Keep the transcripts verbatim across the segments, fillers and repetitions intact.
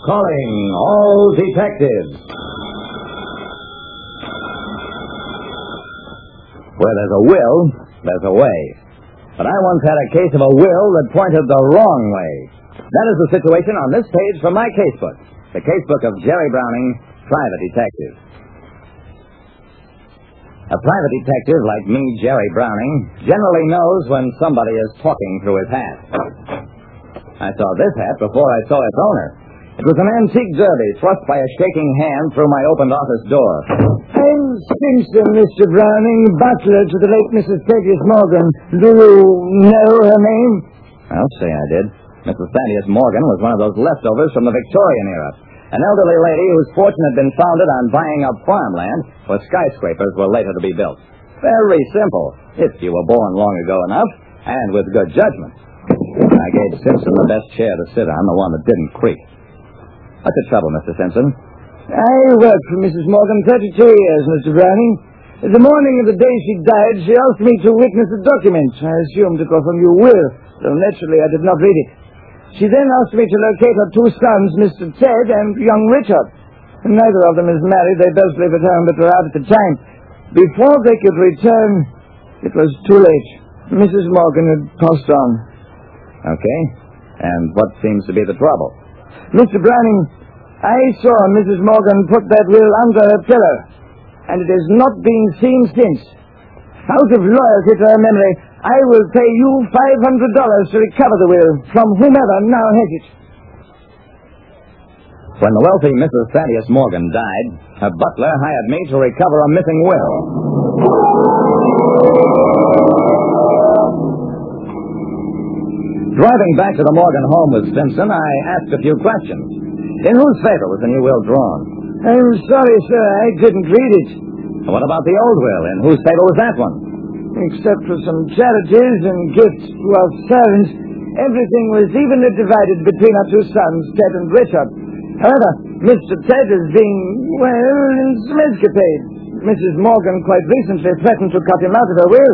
Calling all detectives. Where there's a will, there's a way. But I once had a case of a will that pointed the wrong way. That is the situation on this page from my casebook. The casebook of Jerry Browning, private detective. A private detective like me, Jerry Browning, generally knows when somebody is talking through his hat. I saw this hat before I saw its owner. It was an antique derby thrust by a shaking hand through my opened office door. I'm Simpson, Mister Browning, butler to the late Missus Thaddeus Morgan. Do you know her name? I'll say I did. Missus Thaddeus Morgan was one of those leftovers from the Victorian era. An elderly lady whose fortune had been founded on buying up farmland where skyscrapers were later to be built. Very simple, if you were born long ago enough, and with good judgment. I gave Simpson the best chair to sit on, the one that didn't creak. What's the trouble, Mister Simpson? I worked for Missus Morgan thirty-two years, Mister Browning. The morning of the day she died, she asked me to witness a document. I assumed it was from your will, though naturally I did not read it. She then asked me to locate her two sons, Mister Ted and young Richard. Neither of them is married. They both live at home, but were out at the time. Before they could return, it was too late. Missus Morgan had passed on. Okay. And what seems to be the trouble? Mister Browning, I saw Missus Morgan put that will under her pillow, and it has not been seen since. Out of loyalty to her memory, I will pay you five hundred dollars to recover the will from whomever now has it. When the wealthy Missus Thaddeus Morgan died, her butler hired me to recover a missing will. Driving back to the Morgan home with Simpson, I asked a few questions. In whose favor was the new will drawn? I'm sorry, sir, I didn't read it. What about the old will? In whose favor was that one? Except for some charities and gifts to our servants, everything was evenly divided between our two sons, Ted and Richard. However, Mister Ted is being, well, in some escapade. Missus Morgan quite recently threatened to cut him out of her will.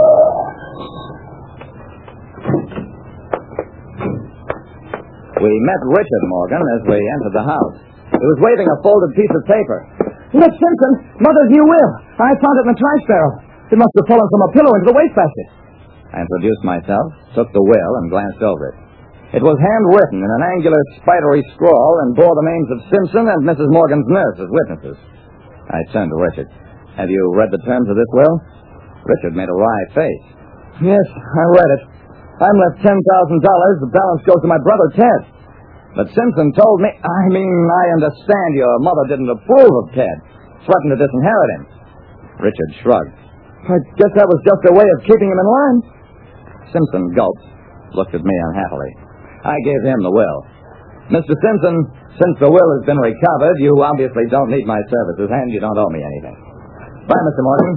We met Richard Morgan as we entered the house. He was waving a folded piece of paper. Look, Simpson, Mother's new will. I found it in the trash barrel. It must have fallen from a pillow into the wastebasket. I introduced myself, took the will, and glanced over it. It was handwritten in an angular, spidery scrawl and bore the names of Simpson and Missus Morgan's nurse as witnesses. I turned to Richard. Have you read the terms of this will? Richard made a wry face. Yes, I read it. I'm left ten thousand dollars. The balance goes to my brother, Ted. But Simpson told me... I mean, I understand your mother didn't approve of Ted. Threatened to disinherit him. Richard shrugged. I guess that was just a way of keeping him in line. Simpson gulped, looked at me unhappily. I gave him the will. Mister Simpson, since the will has been recovered, you obviously don't need my services, and you don't owe me anything. Bye, Mister Morgan.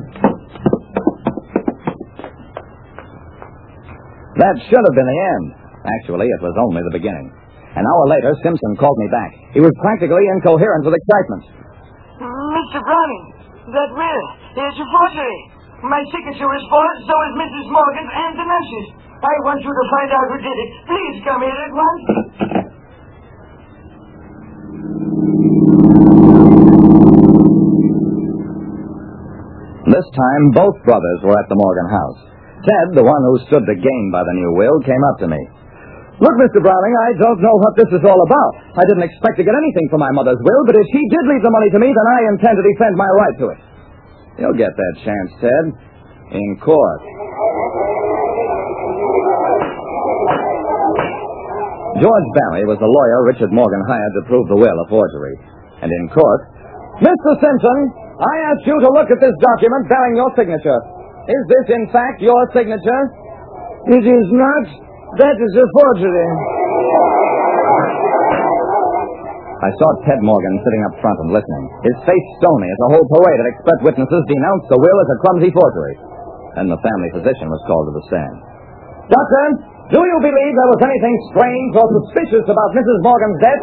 That should have been the end. Actually, it was only the beginning. An hour later, Simpson called me back. He was practically incoherent with excitement. Mister Browning, that will is a forgery. My signature is forged, so is Missus Morgan's and the nurse's. I want you to find out who did it. Please come here at once. This time, both brothers were at the Morgan house. Ted, the one who stood to gain by the new will, came up to me. Look, Mister Browning, I don't know what this is all about. I didn't expect to get anything from my mother's will, but if she did leave the money to me, then I intend to defend my right to it. You'll get that chance, Ted. In court. George Barry was the lawyer Richard Morgan hired to prove the will a forgery. And in court... Mister Simpson, I asked you to look at this document bearing your signature. Is this, in fact, your signature? It is not. That is a forgery. I saw Ted Morgan sitting up front and listening. His face stony as a whole parade of expert witnesses denounced the will as a clumsy forgery. Then the family physician was called to the stand. Doctor, do you believe there was anything strange or suspicious about Missus Morgan's death?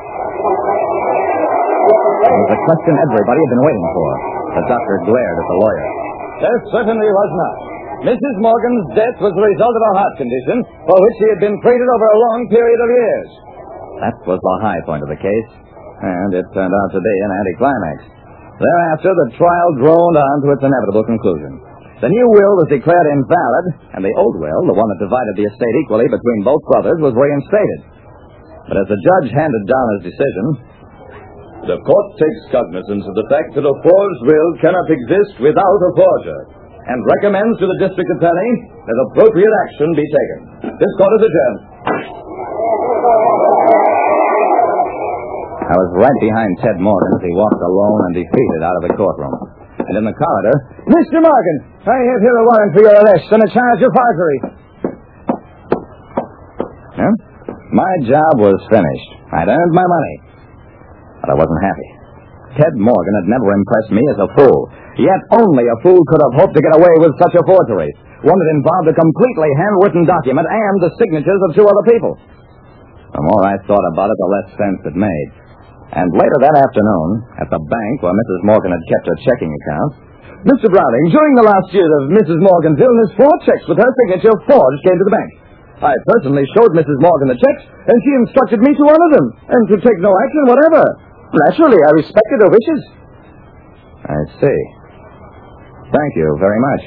It was the question everybody had been waiting for. The doctor glared at the lawyer. There certainly was not. Missus Morgan's death was the result of a heart condition for which she had been treated over a long period of years. That was the high point of the case, and it turned out to be an anticlimax. Thereafter, the trial droned on to its inevitable conclusion. The new will was declared invalid, and the old will, the one that divided the estate equally between both brothers, was reinstated. But as the judge handed down his decision, the court takes cognizance of the fact that a forged will cannot exist without a forger, and recommends to the district attorney that appropriate action be taken. This court is adjourned. I was right behind Ted Morgan as he walked alone and defeated out of the courtroom. And in the corridor... Mister Morgan, I have here a warrant for your arrest on a charge of forgery. Huh? My job was finished. I'd earned my money. But I wasn't happy. Ted Morgan had never impressed me as a fool. Yet only a fool could have hoped to get away with such a forgery. One that involved a completely handwritten document and the signatures of two other people. The more I thought about it, the less sense it made. And later that afternoon, at the bank where Missus Morgan had kept her checking account... Mister Browning, during the last year of Missus Morgan's illness, four checks with her signature forged came to the bank. I personally showed Missus Morgan the checks, and she instructed me to honor them, and to take no action whatever. Naturally, I respected her wishes. I see. Thank you very much.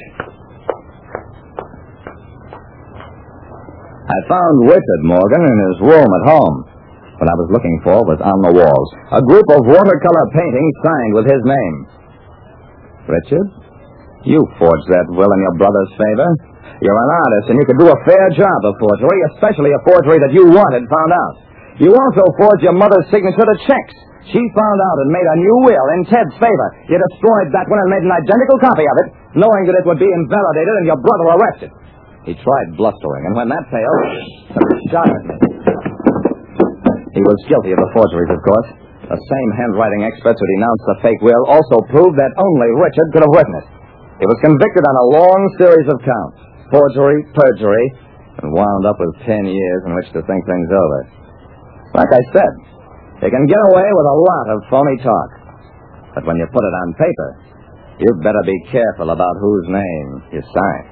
I found Richard Morgan in his room at home. What I was looking for was on the walls. A group of watercolor paintings signed with his name. Richard, you forged that will in your brother's favor. You're an artist, and you could do a fair job of forgery, especially a forgery that you wanted found out. You also forged your mother's signature to checks. She found out and made a new will in Ted's favor. You destroyed that one and made an identical copy of it, knowing that it would be invalidated and your brother arrested. He tried blustering, and when that failed, he shot at me. He was guilty of the forgeries, of course. The same handwriting experts who denounced the fake will also proved that only Richard could have written it. He was convicted on a long series of counts. Forgery, perjury, and wound up with ten years in which to think things over. Like I said, you can get away with a lot of phony talk. But when you put it on paper, you'd better be careful about whose name you sign.